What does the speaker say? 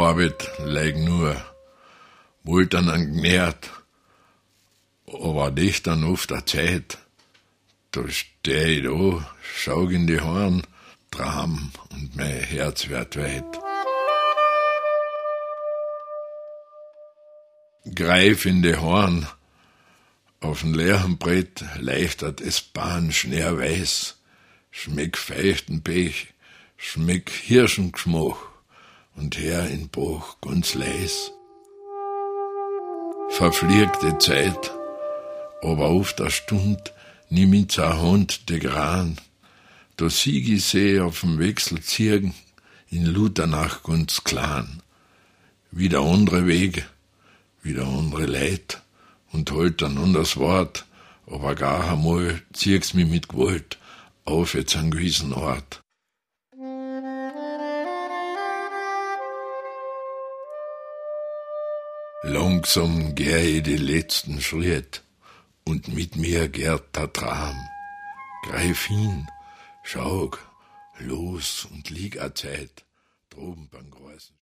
Arbeit leg nur, wollt dann genährt, aber dich dann auf der Zeit, da steh ich da, schau in die Horn, Traum und mein Herz wird weit. Greif in die Horn, auf'n leeren Brett leichtert es Bahn schneeweiß, schmeck feuchten Pech, schmeck Hirschengeschmack und her in Bach ganz leis. Verfliegt die Zeit, aber auf der Stund nimm ich zur Hand die Gran, da sieg ich sie auf'm Wechsel zirgen, in Luternach ganz klein. Wieder andere Wege, wieder andere Leid, und halt dann anders Wort, aber gar einmal zieh's mich mit Gewalt auf jetzt an gewissen Ort. Langsam geh ich die letzten Schritt, und mit mir gärt der Traum. Greif hin, schau, los und lieg a Zeit, droben beim Großen.